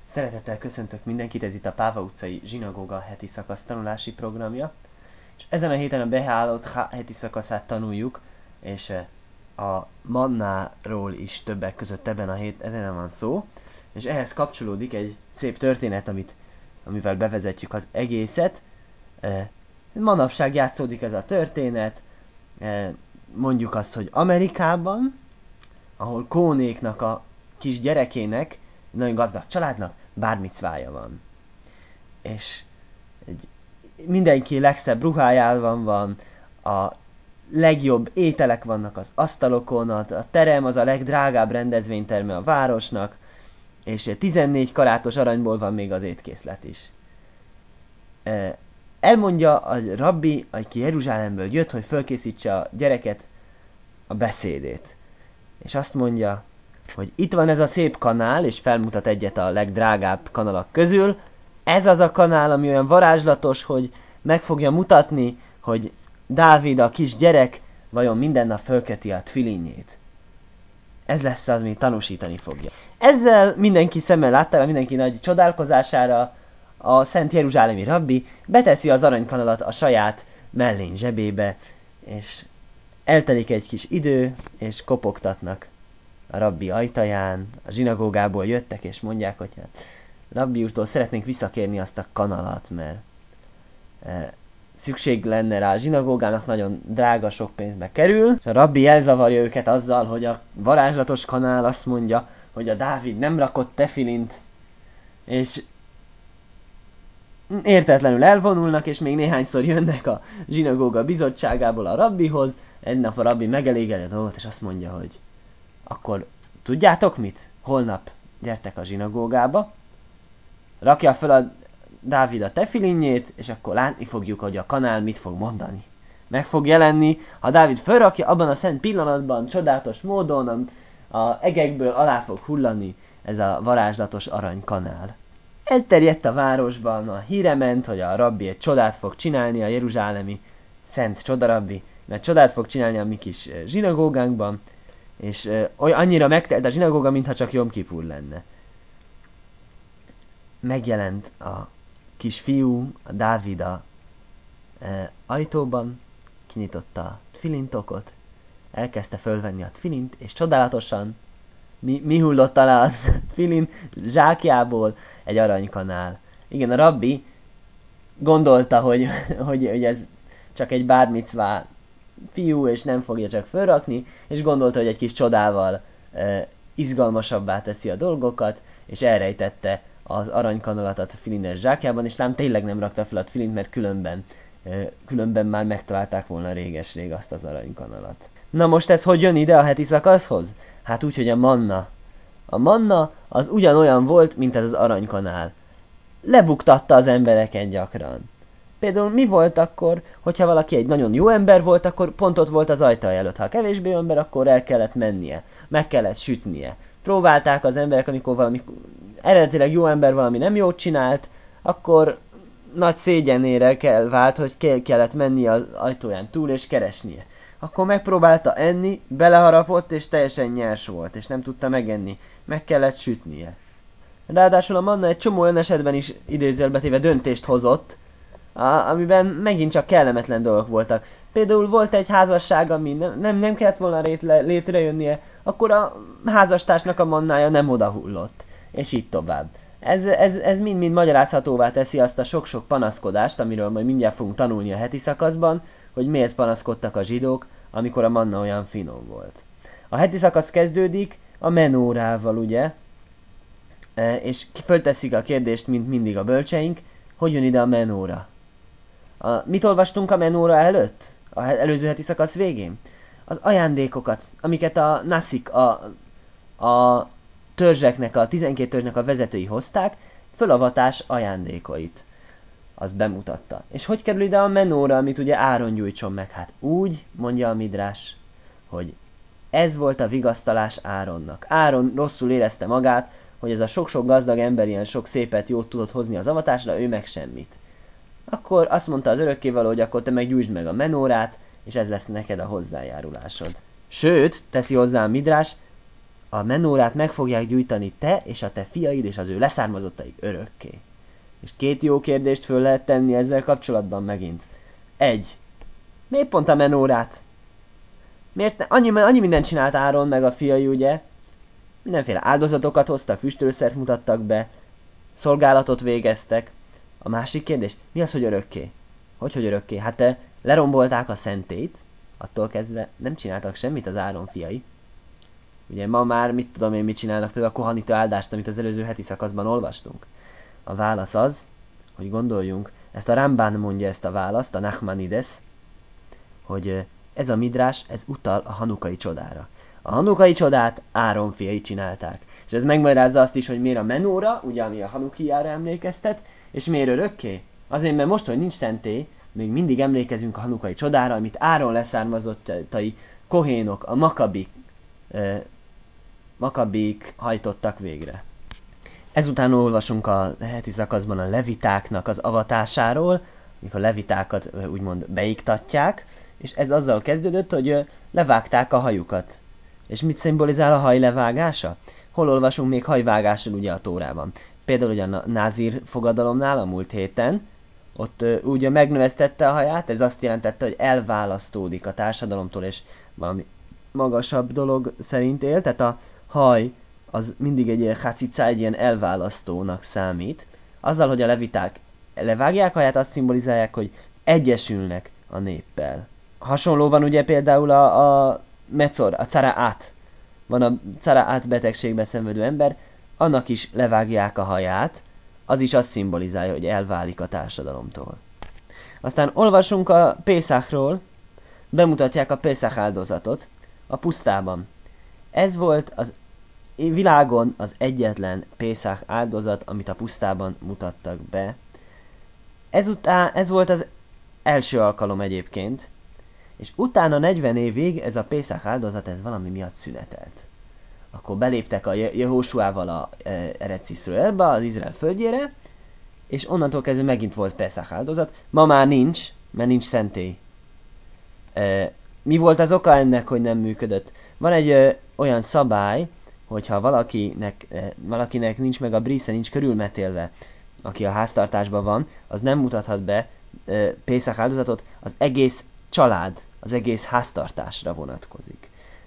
Szeretettel köszöntök mindenkit, ez itt a Páva utcai zsinagóga heti szakasz tanulási programja. És ezen a héten a Beháalot heti szakaszát tanuljuk, és a mannáról is többek között ezen van szó. És ehhez kapcsolódik egy szép történet, amivel bevezetjük az egészet. Manapság játszódik ez a történet, mondjuk azt, hogy Amerikában, ahol Kónéknak a kis gyerekének, nagyon gazdag családnak, bármicvája van. És mindenki legszebb ruhájában van, a legjobb ételek vannak az asztalokon, a terem az a legdrágább rendezvényterme a városnak, és 14 karátos aranyból van még az étkészlet is. Elmondja a rabbi, aki Jeruzsálemből jött, hogy fölkészítse a gyereket a beszédét. És azt mondja, hogy itt van ez a szép kanál, és felmutat egyet a legdrágább kanalak közül. Ez az a kanál, ami olyan varázslatos, hogy meg fogja mutatni, hogy Dávid, a kis gyerek, vajon minden nap fölketi a tfilinjét. Ez lesz az, ami tanúsítani fogja. Ezzel mindenki szemmel láttára, mindenki nagy csodálkozására a Szent Jeruzsálemi rabbi beteszi az aranykanalat a saját mellén zsebébe, és eltelik egy kis idő, és kopogtatnak a rabbi ajtaján, a zsinagógából jöttek, és mondják, hogy hát rabbi úrtól szeretnénk visszakérni azt a kanalat, mert szükség lenne rá, a zsinagógának nagyon drága, sok pénzbe kerül, és a rabbi elzavarja őket azzal, hogy a varázslatos kanál azt mondja, hogy a Dávid nem rakott tefilint, és értetlenül elvonulnak, és még néhányszor jönnek a zsinagóga bizottságából a rabbihoz. Egy nap a rabbi megelégeli a dolgot, és azt mondja, hogy akkor tudjátok mit? Holnap gyertek a zsinagógába, rakja fel a Dávid a tefilinjét, és akkor látni fogjuk, hogy a kanál mit fog mondani. Meg fog jelenni, ha Dávid felrakja, abban a szent pillanatban, csodálatos módon a egekből alá fog hullani ez a varázslatos aranykanál. Elterjedt a városban, a híre ment, hogy a rabbi egy csodát fog csinálni, a jeruzsálemi szent csodarabbi, mert csodát fog csinálni a mi kis zsinagógánkban, és annyira megtelt a zsinagóga, mintha csak Jom Kipur lenne. Megjelent a kis fiú, a Dávid a ajtóban, kinyitotta a tfilintokot, elkezdte fölvenni a tfilint, és csodálatosan mi hullott alá a tfilin zsákjából? Egy aranykanál. Igen, a rabbi gondolta, hogy ez csak egy bármicvá fiú, és nem fogja csak fölrakni, és gondolta, hogy egy kis csodával izgalmasabbá teszi a dolgokat, és elrejtette az aranykanalat a tfilines zsákjában, és lám tényleg nem rakta fel a tfilint, mert különben már megtalálták volna réges-rég azt az aranykanalat. Na most ez hogy jön ide a heti szakaszhoz? Hát úgy, hogy a manna. A manna az ugyanolyan volt, mint ez az aranykanál. Lebuktatta az embereket gyakran. Például mi volt akkor, hogyha valaki egy nagyon jó ember volt, akkor pont ott volt az ajtaj előtt. Ha kevésbé ember, akkor el kellett mennie. Meg kellett sütnie. Próbálták az emberek, amikor valami eredetileg jó ember valami nem jót csinált, akkor nagy szégyenére vált, hogy kellett mennie az ajtóján túl és keresnie. Akkor megpróbálta enni, beleharapott és teljesen nyers volt, és nem tudta megenni. Meg kellett sütnie. Ráadásul a manna egy csomó olyan esetben is idézőjelbetéve döntést hozott, amiben megint csak kellemetlen dolgok voltak. Például volt egy házasság, ami nem kellett volna létrejönnie, akkor a házastársnak a mannája nem odahullott. És így tovább. Ez mind-mind magyarázhatóvá teszi azt a sok-sok panaszkodást, amiről majd mindjárt fogunk tanulni a heti szakaszban, hogy miért panaszkodtak a zsidók, amikor a manna olyan finom volt. A heti szakasz kezdődik a menórával, ugye? És fölteszik a kérdést, mint mindig a bölcseink, hogy jön ide a menóra. Mit olvastunk a menóra előtt? Az előző heti szakasz végén? Az ajándékokat, amiket a naszik, a törzseknek, a 12 törzsnek a vezetői hozták, fölavatás ajándékait. Az bemutatta. És hogy kerül ide a menóra, amit ugye Áron gyújtson meg? Hát úgy, mondja a midrás, hogy ez volt a vigasztalás Áronnak. Áron rosszul érezte magát, hogy ez a sok-sok gazdag ember ilyen sok szépet, jót tudott hozni az avatásra, ő meg semmit. Akkor azt mondta az örökkévaló, hogy akkor te meg gyújtsd meg a menórát, és ez lesz neked a hozzájárulásod. Sőt, teszi hozzá a midrás, a menórát meg fogják gyújtani te és a te fiaid és az ő leszármazottaik örökké. És 2 jó kérdést föl lehet tenni ezzel kapcsolatban megint. 1. Miért pont a menórát? Miért annyi mindent csinált Áron meg a fiai, ugye? Mindenféle áldozatokat hoztak, füstölőszert mutattak be, szolgálatot végeztek. A másik kérdés, mi az, hogy örökké? Hogy örökké? Hát lerombolták a szentét, attól kezdve nem csináltak semmit az Áron fiai. Ugye ma már mit tudom én mit csinálnak, például a kohanita áldást, amit az előző heti szakaszban olvastunk. A válasz az, hogy gondoljunk, ezt a Ramban mondja ezt a választ, a Nachmanides, hogy ez a midrás, ez utal a hanukai csodára. A hanukai csodát Áron fiai csinálták. És ez megmagyarázza azt is, hogy miért a menóra, ugye ami a hanukiára emlékeztet, és miért örökké? Azért, mert most, hogy nincs szentély, még mindig emlékezünk a hanukai csodára, amit Áron leszármazottai kohénok, a makabik hajtottak végre. Ezután olvasunk a heti szakaszban a levitáknak az avatásáról, amikor a levitákat úgymond beiktatják, és ez azzal kezdődött, hogy levágták a hajukat. És mit szimbolizál a haj levágása? Hol olvasunk még hajvágásról ugye a Tórában? Például ugye a Názír fogadalomnál a múlt héten, ott ugye megnövesztette a haját, ez azt jelentette, hogy elválasztódik a társadalomtól, és valami magasabb dolog szerint él, tehát a haj az mindig egy ilyen hacica, egy ilyen elválasztónak számít. Azzal, hogy a leviták levágják a haját, azt szimbolizálják, hogy egyesülnek a néppel. Hasonló van ugye például a mecor, a caraát. Van a caraát betegségbe szenvedő ember, annak is levágják a haját, az is azt szimbolizálja, hogy elválik a társadalomtól. Aztán olvasunk a Pészákról, bemutatják a Pészák áldozatot a pusztában. Ez volt az világon az egyetlen Pészák áldozat, amit a pusztában mutattak be. Ez volt az első alkalom egyébként, és utána 40 évig ez a Pészák áldozat ez valami miatt szünetelt. Akkor beléptek a Jehósuával a Eretz Iszraelbe, az Izrael földjére, és onnantól kezdve megint volt Pészák áldozat. Ma már nincs, mert nincs szentély. Mi volt az oka ennek, hogy nem működött? Van egy olyan szabály, hogyha valakinek nincs meg a brísze, nincs körülmetélve, aki a háztartásban van, az nem mutathat be Pészák áldozatot, az egész család, az egész háztartásra vonatkozik.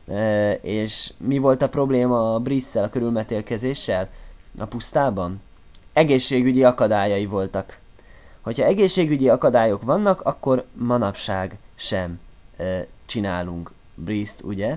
És mi volt a probléma a brísszel, a körülmetélkezéssel a pusztában? Egészségügyi akadályai voltak. Hogyha egészségügyi akadályok vannak, akkor manapság sem csinálunk bríszt, ugye?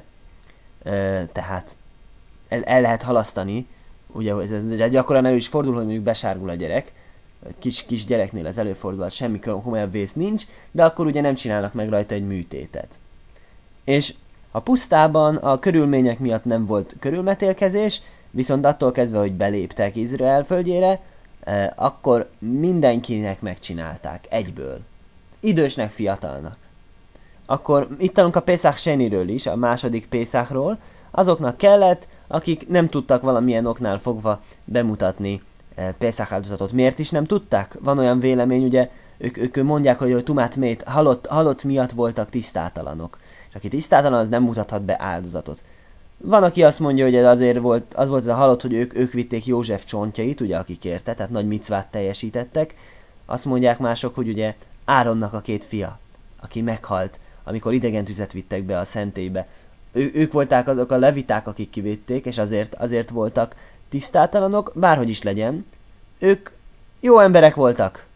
Tehát el lehet halasztani, ugye gyakran elő is fordul, hogy mondjuk besárgul a gyerek, kis gyereknél ez előfordul, semmi komolyabb vész nincs, de akkor ugye nem csinálnak meg rajta egy műtétet. És a pusztában a körülmények miatt nem volt körülmetélkezés, viszont attól kezdve, hogy beléptek Izrael földjére, akkor mindenkinek megcsinálták egyből. Idősnek, fiatalnak. Akkor itt tanulunk a Pészák Seniről is, a második Pészákról, azoknak kellett, akik nem tudtak valamilyen oknál fogva bemutatni Pészák áldozatot. Miért is nem tudták? Van olyan vélemény, ugye, ők mondják, hogy tumát mét, halott miatt voltak tisztátalanok. És aki tisztátalan, az nem mutathat be áldozatot. Van, aki azt mondja, hogy ez azért volt, az volt ez a halott, hogy ők vitték József csontjait, ugye, aki kérte, tehát nagy micvát teljesítettek. Azt mondják mások, hogy ugye Áronnak a 2 fia, aki meghalt, amikor idegen tüzet vittek be a szentélybe. Ők volták azok a leviták, akik kivédték, és azért voltak tisztátalanok, bárhogy is legyen. Ők jó emberek voltak.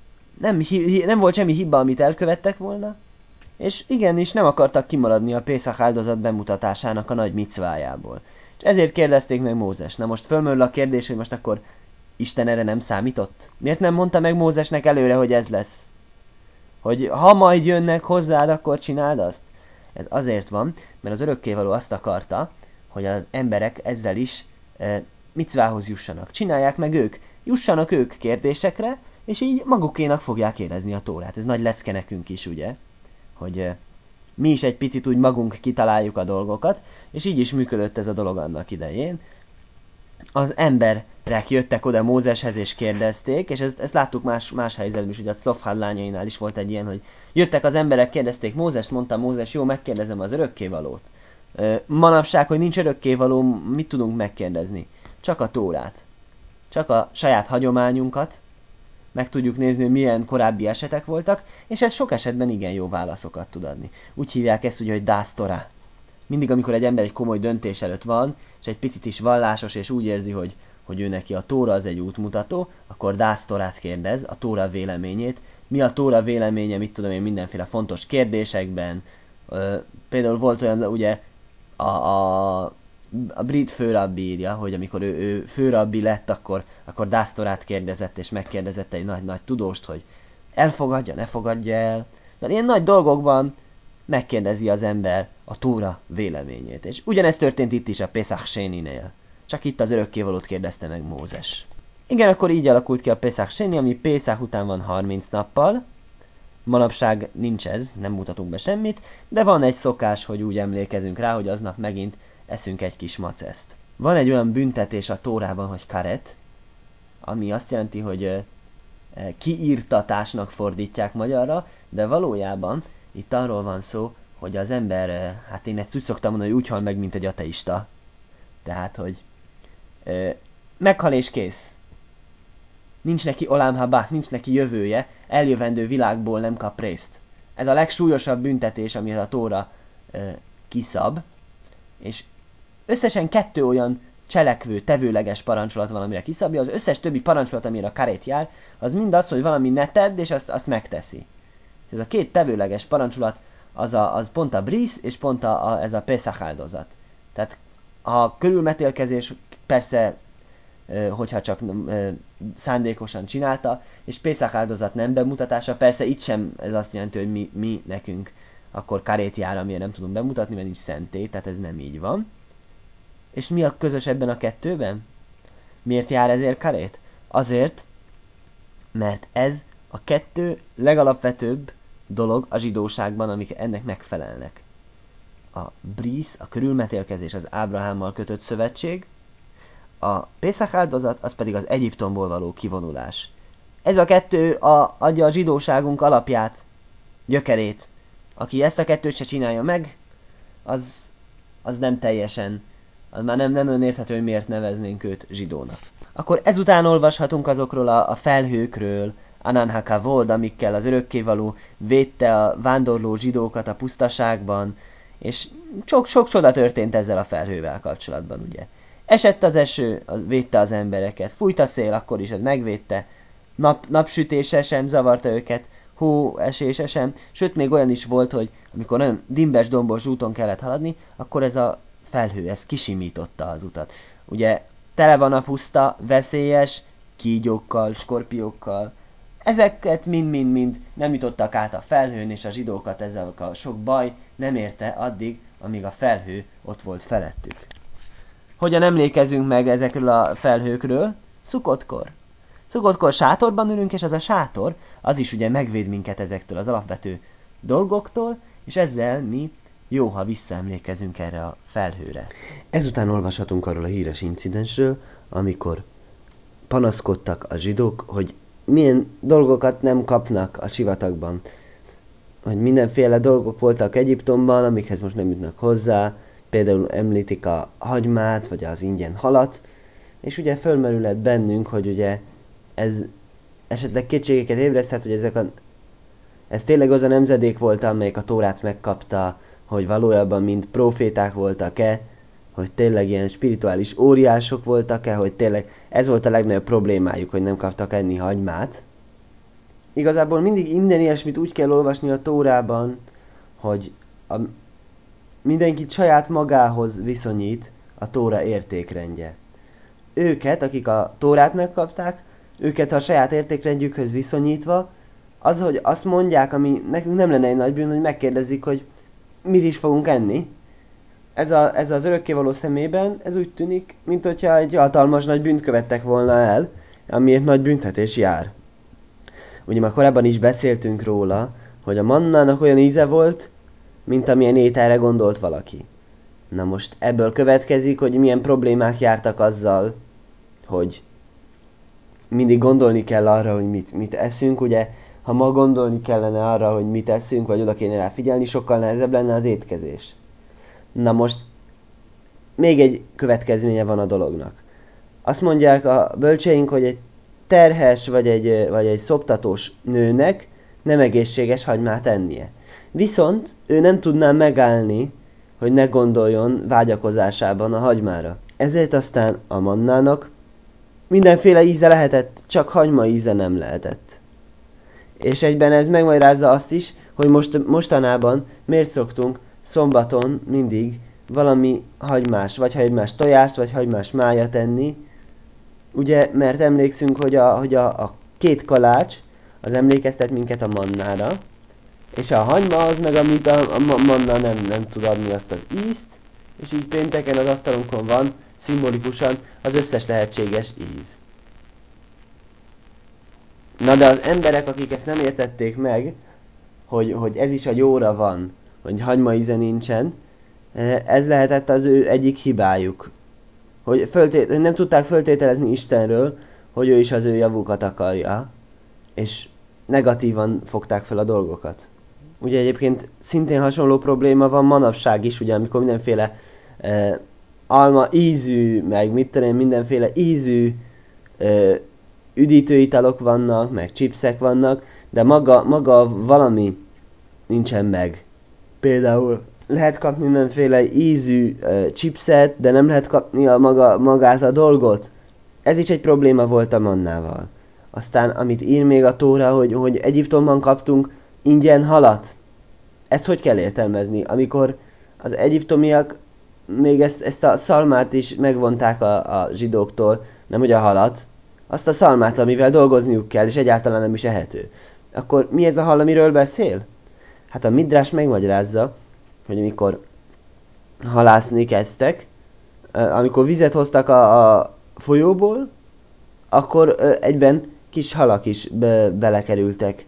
Nem volt semmi hiba, amit elkövettek volna, és igenis nem akartak kimaradni a Pészak áldozat bemutatásának a nagy micvájából. És ezért kérdezték meg Mózes. Na most fölmerül a kérdés, hogy most akkor Isten erre nem számított? Miért nem mondta meg Mózesnek előre, hogy ez lesz? Hogy ha majd jönnek hozzád, akkor csináld azt? Ez azért van, mert az örökkévaló azt akarta, hogy az emberek ezzel is micvához jussanak. Csinálják meg ők. Jussanak ők kérdésekre, és így magukénak fogják érezni a Tórát. Ez nagy lecke nekünk is, ugye? Hogy mi is egy picit úgy magunk kitaláljuk a dolgokat, és így is működött ez a dolog annak idején. Az emberek jöttek oda Mózeshez és kérdezték, és ezt láttuk más helyzetben is, ugye a Szlofhád lányainál is volt egy ilyen, hogy jöttek az emberek, kérdezték Mózest, mondta Mózes, jó, megkérdezem az örökkévalót. Manapság, hogy nincs örökkévaló, mit tudunk megkérdezni? Csak a Tórát. Csak a saját hagyományunkat, meg tudjuk nézni, hogy milyen korábbi esetek voltak, és ez sok esetben igen jó válaszokat tud adni. Úgy hívják ezt ugye, hogy dász Torá. Mindig, amikor egy ember egy komoly döntés előtt van, és egy picit is vallásos, és úgy érzi, hogy ő neki a Tóra az egy útmutató, akkor dász Torát kérdez, a Tóra véleményét. Mi a Tóra véleménye, mit tudom én, mindenféle fontos kérdésekben. Például volt olyan, ugye, a brit főrabbi írja, hogy amikor ő főrabbi lett, akkor dász Torát kérdezett, és megkérdezett egy nagy tudóst, hogy elfogadja, ne fogadja el. De ilyen nagy dolgokban megkérdezi az ember a Tóra véleményét. És ugyanezt történt itt is a Pesach Séninél. Csak itt az örökkévalót kérdezte meg Mózes. Igen, akkor így alakult ki a Pesach Séni, ami Pészach után van 30 nappal. Manapság nincs ez, nem mutatunk be semmit, de van egy szokás, hogy úgy emlékezünk rá, hogy aznap megint eszünk egy kis maceszt. Van egy olyan büntetés a Tórában, hogy karet, ami azt jelenti, hogy kiírtatásnak fordítják magyarra, de valójában itt arról van szó, hogy az ember, hát én ezt úgy szoktam mondani, hogy úgy hal meg, mint egy ateista. Tehát, hogy meghal és kész. Nincs neki olám haba, nincs neki jövője, eljövendő világból nem kap részt. Ez a legsúlyosabb büntetés, amit a Tóra kiszab, és összesen 2 olyan cselekvő, tevőleges parancsolat van, amire kiszabja, az összes többi parancsolat, amire a karét jár, az mind az, hogy valami ne tedd, és azt megteszi. Ez a 2 tevőleges parancsolat, az pont a bris, és pont ez a Pesach áldozat. Tehát a körülmetélkezés persze, hogyha csak szándékosan csinálta, és Pesach áldozat nem bemutatása, persze itt sem ez azt jelenti, hogy mi nekünk akkor karét jár, amire nem tudunk bemutatni, mert nincs szentély, tehát ez nem így van. És mi a közös ebben a 2-ben? Miért jár ezért karét? Azért, mert ez a 2 legalapvetőbb dolog a zsidóságban, amik ennek megfelelnek. A bris, a körülmetélkezés, az Ábrahámmal kötött szövetség, a Pészach áldozat, az pedig az Egyiptomból való kivonulás. Ez a 2 adja a zsidóságunk alapját, gyökerét. Aki ezt a 2 se csinálja meg, az nem teljesen, az már nem nagyon érthető, hogy miért neveznénk őt zsidónak. Akkor ezután olvashatunk azokról a felhőkről, Anan HaKavod, amikkel az örökkévaló védte a vándorló zsidókat a pusztaságban, és sok csoda történt ezzel a felhővel kapcsolatban, ugye. Esett az eső, az védte az embereket, fújt a szél, akkor is ez megvédte, napsütése sem zavarta őket, hóesése sem, sőt még olyan is volt, hogy amikor nagyon dimbes, dombos úton kellett haladni, akkor ez a felhő, ez kisimította az utat. Ugye tele van a puszta, veszélyes, kígyókkal, skorpiókkal, ezeket mind nem jutottak át a felhőn, és a zsidókat ezzel a sok baj nem érte addig, amíg a felhő ott volt felettük. Hogyan emlékezünk meg ezekről a felhőkről? Szukkotkor. Szukkotkor sátorban ülünk, és az a sátor, az is ugye megvéd minket ezektől az alapvető dolgoktól, és ezzel mi jó, ha visszaemlékezünk erre a felhőre. Ezután olvashatunk arról a híres incidensről, amikor panaszkodtak a zsidók, hogy milyen dolgokat nem kapnak a sivatagban. Hogy mindenféle dolgok voltak Egyiptomban, amikhez most nem jutnak hozzá, például említik a hagymát, vagy az ingyen halat, és ugye fölmerülhet bennünk, hogy ugye ez esetleg kétségeket ébreszthet, hogy ez tényleg az a nemzedék volt, amelyik a Tórát megkapta, hogy valójában mind proféták voltak-e, hogy tényleg ilyen spirituális óriások voltak-e, hogy tényleg ez volt a legnagyobb problémájuk, hogy nem kaptak enni hagymát. Igazából minden ilyesmit úgy kell olvasni a Tórában, hogy mindenkit saját magához viszonyít a Tóra értékrendje. Őket, akik a Tórát megkapták, őket a saját értékrendjükhöz viszonyítva, az, hogy azt mondják, ami nekünk nem lenne egy nagy bűn, hogy megkérdezik, hogy mit is fogunk enni. Ez az örökkévaló szemében, ez úgy tűnik, mint hogyha egy hatalmas nagy bűnt követtek volna el, amiért nagy büntetés jár. Ugye már korábban is beszéltünk róla, hogy a mannának olyan íze volt, mint amilyen ételre gondolt valaki. Na most ebből következik, hogy milyen problémák jártak azzal, hogy mindig gondolni kell arra, hogy mit eszünk, ugye, ha ma gondolni kellene arra, hogy mit eszünk, vagy oda kéne rá figyelni, sokkal nehezebb lenne az étkezés. Na most még egy következménye van a dolognak. Azt mondják a bölcseink, hogy egy terhes vagy egy szoptatós nőnek nem egészséges hagymát ennie. Viszont ő nem tudná megállni, hogy ne gondoljon vágyakozásában a hagymára. Ezért aztán a mannának mindenféle íze lehetett, csak hagyma íze nem lehetett. És egyben ez megmagyarázza azt is, hogy mostanában miért szoktunk szombaton mindig valami hagymás, vagy hagymás tojást, vagy hagymás májat enni. Ugye, mert emlékszünk, hogy a két kalács az emlékeztet minket a mannára, és a hagyma az meg, amit a manna nem tud adni azt az ízt, és így pénteken az asztalunkon van szimbolikusan az összes lehetséges íz. Na de az emberek, akik ezt nem értették meg, hogy ez is a jóra van, hogy hagyma íze nincsen, ez lehetett az ő egyik hibájuk. Hogy nem tudták föltételezni Istenről, hogy ő is az ő javukat akarja, és negatívan fogták fel a dolgokat. Ugye egyébként szintén hasonló probléma van manapság is, ugye amikor mindenféle alma ízű, meg mit tudom én, mindenféle ízű üdítőitalok vannak, meg chipsek vannak, de maga valami nincsen meg. Például lehet kapni mindenféle ízű chipset, de nem lehet kapni magát a dolgot. Ez is egy probléma volt a mannával. Aztán, amit ír még a Tóra, hogy Egyiptomban kaptunk ingyen halat. Ezt hogy kell értelmezni? Amikor az egyiptomiak még ezt a szalmát is megvonták a zsidóktól, nem hogy a halat, azt a szalmát, amivel dolgozniuk kell, és egyáltalán nem is ehető. Akkor mi ez a hal, amiről beszél? Hát a Midrás megmagyarázza, hogy amikor halászni kezdtek, amikor vizet hoztak a folyóból, akkor egyben kis halak is belekerültek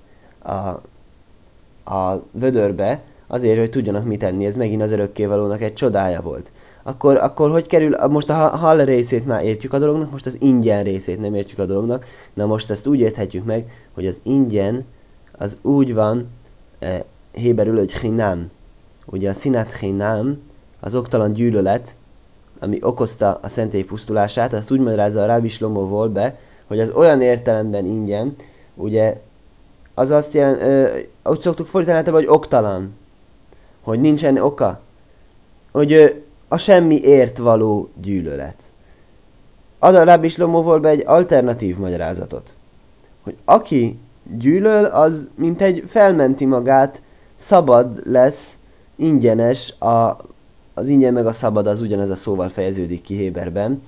a vödörbe, azért, hogy tudjanak mit enni. Ez megint az örökkévalónak egy csodája volt. Akkor hogy kerül, most a hal részét már értjük a dolognak, most az ingyen részét nem értjük a dolognak. Na most ezt úgy érthetjük meg, hogy az ingyen az úgy van héberül, hogy chinám. Ugye a színát chinám, az oktalan gyűlölet, ami okozta a szentély pusztulását, azt úgy magyarázza a Rábi Shlomo Wolbe, hogy az olyan értelemben ingyen, ugye az azt jelenti, úgy szoktuk fordítani, hogy oktalan, hogy nincsen oka, hogy a semmiért való gyűlölet. Ad a Rábi Shlomo Wolbe egy alternatív magyarázatot, hogy aki gyűlöl, az mint egy felmenti magát, szabad lesz, ingyenes, az ingyen meg a szabad az ugyanez a szóval fejeződik ki Héberben,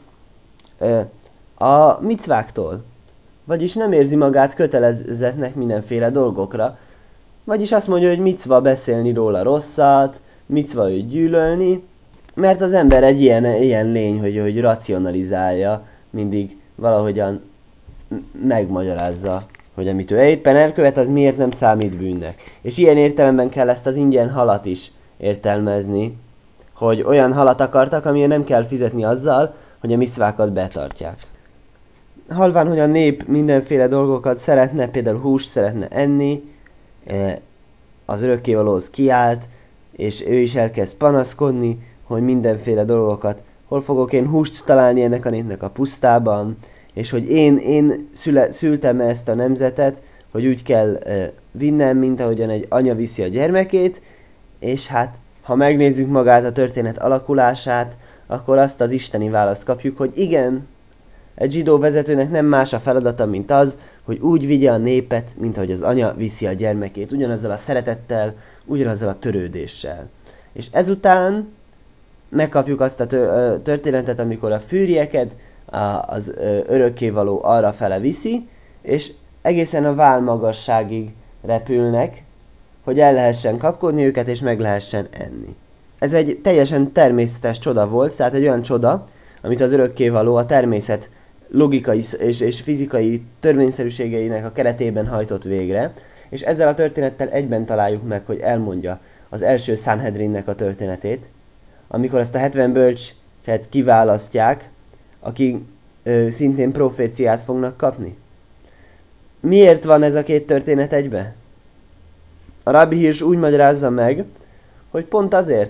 a micváktól. Vagyis nem érzi magát kötelezettnek mindenféle dolgokra. Vagyis azt mondja, hogy micva beszélni róla rosszat, micva őt gyűlölni, mert az ember egy ilyen lény, hogy racionalizálja, mindig valahogyan megmagyarázza, hogy amit ő éppen elkövet, az miért nem számít bűnnek. És ilyen értelemben kell ezt az ingyen halat is értelmezni, hogy olyan halat akartak, amilyen nem kell fizetni azzal, hogy a micvákat betartják. Halván, hogy a nép mindenféle dolgokat szeretne, például húst szeretne enni, az örökkévalóhoz kiállt, és ő is elkezd panaszkodni, hogy mindenféle dolgokat, hol fogok én húst találni ennek a népnek a pusztában, és hogy én szültem ezt a nemzetet, hogy úgy kell vinnem, mint ahogyan egy anya viszi a gyermekét, és hát, ha megnézzük magát a történet alakulását, akkor azt az isteni választ kapjuk, hogy igen, egy zsidó vezetőnek nem más a feladata, mint az, hogy úgy vigye a népet, mint ahogy az anya viszi a gyermekét, ugyanazzal a szeretettel, ugyanazzal a törődéssel. És ezután megkapjuk azt a történetet, amikor a fűrieket az örökkévaló arra fele viszi, és egészen a válmagasságig repülnek, hogy el lehessen kapkodni őket, és meg lehessen enni. Ez egy teljesen természetes csoda volt, tehát egy olyan csoda, amit az örökkévaló a természet logikai és fizikai törvényszerűségeinek a keretében hajtott végre, és ezzel a történettel egyben találjuk meg, hogy elmondja az első Sanhedrinnek a történetét, amikor azt a 70 bölcset kiválasztják, akik szintén proféciát fognak kapni. Miért van ez a két történet egybe? A Rabbi Hirsch úgy magyarázza meg, hogy pont azért,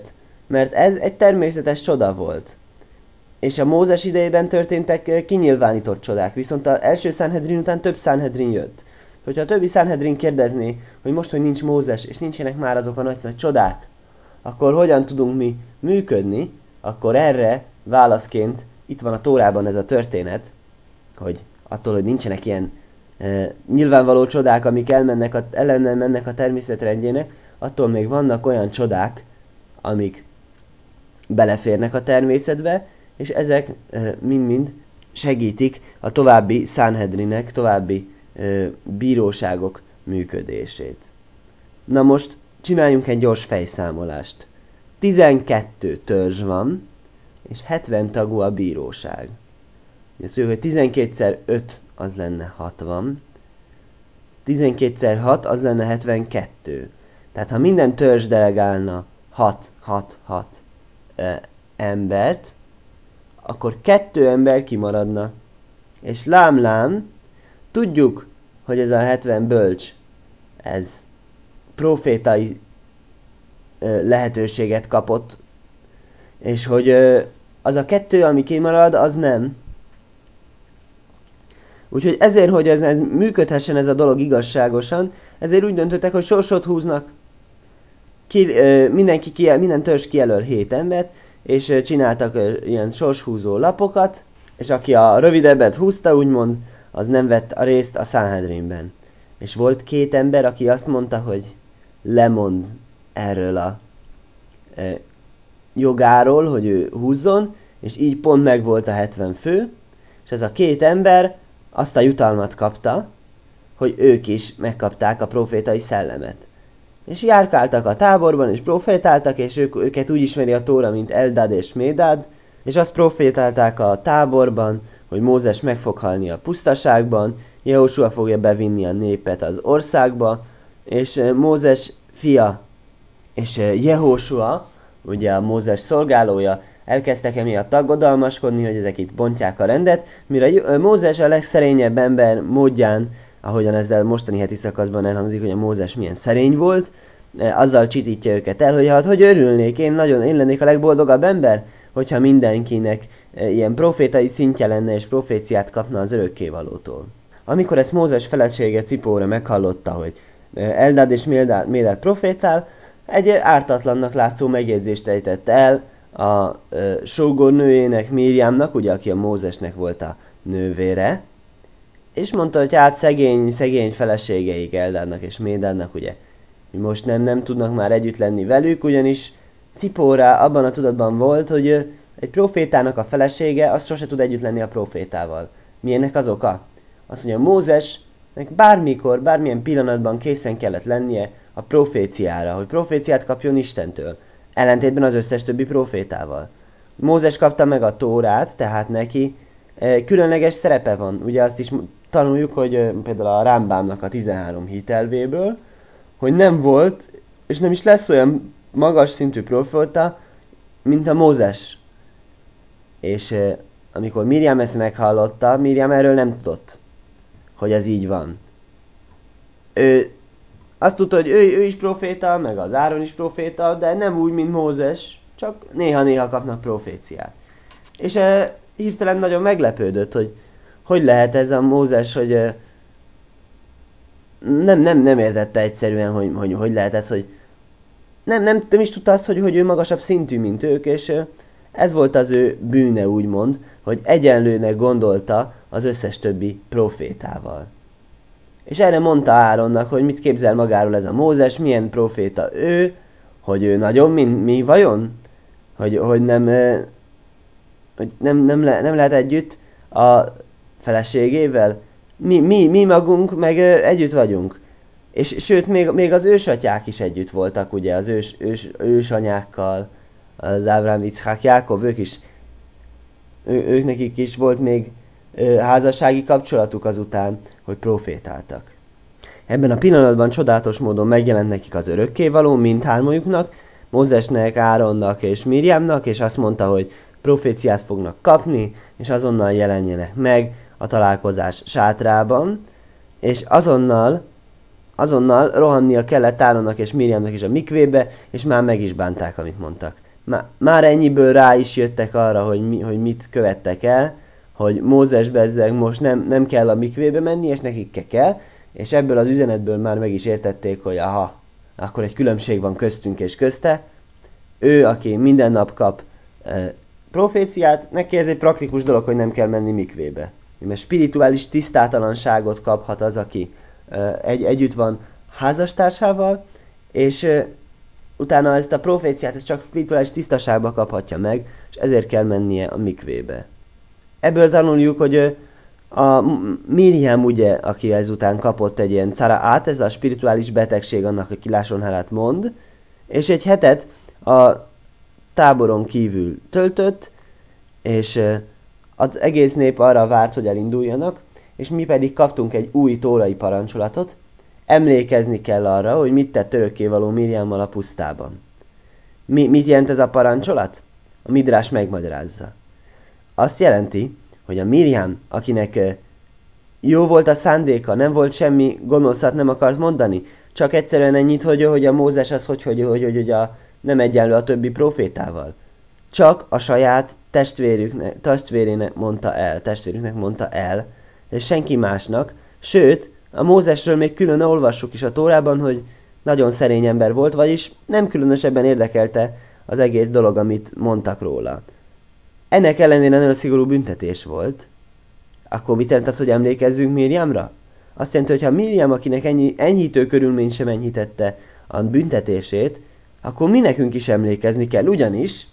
mert ez egy természetes csoda volt. És a Mózes idejében történtek kinyilvánított csodák, viszont az első Sanhedrin után több Sanhedrin jött. Hogyha a többi Sanhedrin kérdezné, hogy most, hogy nincs Mózes, és nincsenek már azok a nagy csodák, akkor hogyan tudunk mi működni, akkor erre válaszként itt van a Tórában ez a történet, hogy attól, hogy nincsenek ilyen nyilvánvaló csodák, amik ellenen mennek a természetrendjének, attól még vannak olyan csodák, amik beleférnek a természetbe, és ezek mind-mind segítik a további Sanhedrinek, további bíróságok működését. Na most csináljunk egy gyors fejszámolást. 12 törzs van, és 70 tagú a bíróság. Azt mondjuk, hogy 12x5 az lenne 60, 12x6 az lenne 72. Tehát ha minden törzs delegálna 6 embert, akkor 2 ember kimaradna. És lám, tudjuk, hogy ez a 70 bölcs, ez profétai lehetőséget kapott, és hogy az a 2, ami kimarad, az nem. Úgyhogy ezért, hogy ez működhessen ez a dolog igazságosan, ezért úgy döntöttek, hogy sorsot húznak. Minden törzs kijelöl 7 embert, és csináltak ilyen sorshúzó lapokat, és aki a rövidebbet húzta, úgymond, az nem vett a részt a Sanhedrinben. És volt 2 ember, aki azt mondta, hogy lemond erről a jogáról, hogy ő húzzon, és így pont meg volt a 70 fő, és ez a 2 ember azt a jutalmat kapta, hogy ők is megkapták a profétai szellemet. És járkáltak a táborban, és profétáltak, és őket úgy ismeri a Tóra, mint Eldad és Médad, és azt profétálták a táborban, hogy Mózes meg fog halni a pusztaságban, Jehósua fogja bevinni a népet az országba, és Mózes fia és Jehósua, ugye a Mózes szolgálója, elkezdtek emiatt aggodalmaskodni, hogy ezek itt bontják a rendet, mire Mózes a legszerényebb ember módján, ahogyan ezzel mostani heti szakaszban elhangzik, hogy a Mózes milyen szerény volt, azzal csitítja őket el, hogy hát hogy örülnék, én lennék a legboldogabb ember, hogyha mindenkinek ilyen profétai szintje lenne és proféciát kapna az örökkévalótól. Amikor ezt Mózes felesége Cipóra meghallotta, hogy Eldad és Médad profétál, egy ártatlannak látszó megjegyzést ejtett el a sógornőjének, Miriamnak, ugye, aki a Mózesnek volt a nővére, és mondta, hogy hát szegény feleségeik Eldadnak és Médadnak, ugye, hogy most nem tudnak már együtt lenni velük, ugyanis Cipóra abban a tudatban volt, hogy egy profétának a felesége, az sose tud együtt lenni a profétával. Milyennek az oka? Az, hogy a Mózesnek bármikor, bármilyen pillanatban készen kellett lennie a proféciára, hogy proféciát kapjon Istentől, ellentétben az összes többi profétával. Mózes kapta meg a Tórát, tehát neki különleges szerepe van. Ugye azt is tanuljuk, hogy például a Rámbámnak a 13 hitelvéből, hogy nem volt, és nem is lesz olyan magas szintű proféta, mint a Mózes. És amikor Miriam ezt meghallotta, Miriam erről nem tudott, hogy ez így van. Ő azt tudta, hogy ő is proféta, meg az Áron is proféta, de nem úgy, mint Mózes, csak néha-néha kapnak proféciát. És hirtelen nagyon meglepődött, hogy lehet ez a Mózes, hogy nem értette egyszerűen, hogy lehet ez, hogy nem is tudta azt, hogy ő magasabb szintű, mint ők, és ez volt az ő bűne, úgymond, hogy egyenlőnek gondolta az összes többi profétával. És erre mondta Áronnak, hogy mit képzel magáról ez a Mózes, milyen proféta ő, hogy ő nagyon mi vajon? Hogy nem lehet együtt a feleségével? Mi magunk meg együtt vagyunk. És sőt, még az ősatyák is együtt voltak, ugye, az ősanyákkal, az Ábrám, Iczhák, Jákob, ők nekik is volt még házassági kapcsolatuk azután, hogy profétáltak. Ebben a pillanatban csodálatos módon megjelent nekik az örökkévaló mindhármójuknak, Mózesnek, Áronnak és Miriamnak, és azt mondta, hogy proféciát fognak kapni, és azonnal jelenjenek meg a találkozás sátrában, és azonnal rohannia kellett Áronnak és Miriamnak is a mikvébe, és már meg is bánták, amit mondtak. Már ennyiből rá is jöttek arra, hogy mit követtek el, hogy Mózes bezzeg most nem kell a mikvébe menni, és nekik kell, és ebből az üzenetből már meg is értették, hogy aha, akkor egy különbség van köztünk és közte. Ő, aki minden nap kap proféciát, neki ez egy praktikus dolog, hogy nem kell menni mikvébe. Mert spirituális tisztátalanságot kaphat az, aki együtt van házastársával, és utána ezt a proféciát ezt csak spirituális tisztaságba kaphatja meg, és ezért kell mennie a mikvébe. Ebből tanuljuk, hogy a Miriam ugye, aki ezután kapott egy ilyen caraát, ez a spirituális betegség annak, aki lásonhálát mond, és egy hetet a táboron kívül töltött, és az egész nép arra várt, hogy elinduljanak, és mi pedig kaptunk egy új tórai parancsolatot, emlékezni kell arra, hogy mit tett örökkévaló Miriammal a pusztában. Mit jelent ez a parancsolat? A Midrás megmagyarázza. Azt jelenti, hogy a Miriam, akinek jó volt a szándéka, nem volt semmi gonoszat, nem akart mondani, csak egyszerűen ennyit, hogy a Mózes az hogy nem egyenlő a többi profétával. Csak a saját testvérüknek mondta el, és senki másnak, sőt, a Mózesről még külön olvassuk is a Tórában, hogy nagyon szerény ember volt, vagyis nem különösebben érdekelte az egész dolog, amit mondtak róla. Ennek ellenére nagyon szigorú büntetés volt. Akkor mit jelent az, hogy emlékezzünk Miriamra? Azt jelenti, hogy ha Miriam, akinek enyhítő körülmény sem enyhítette a büntetését, akkor mi nekünk is emlékezni kell, ugyanis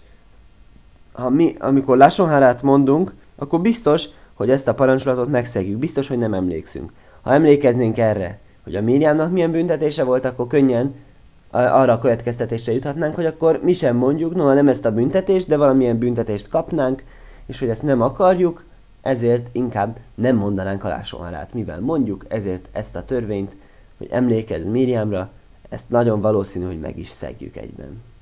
amikor lásonhárát mondunk, akkor biztos, hogy ezt a parancsolatot megszegjük, biztos, hogy nem emlékszünk. Ha emlékeznénk erre, hogy a Miriamnak milyen büntetése volt, akkor könnyen arra a következtetésre juthatnánk, hogy akkor mi sem mondjuk, noha nem ezt a büntetést, de valamilyen büntetést kapnánk, és hogy ezt nem akarjuk, ezért inkább nem mondanánk a lásonhárát. Mivel mondjuk, ezért ezt a törvényt, hogy emlékezz Miriamra, ezt nagyon valószínű, hogy meg is szegjük egyben.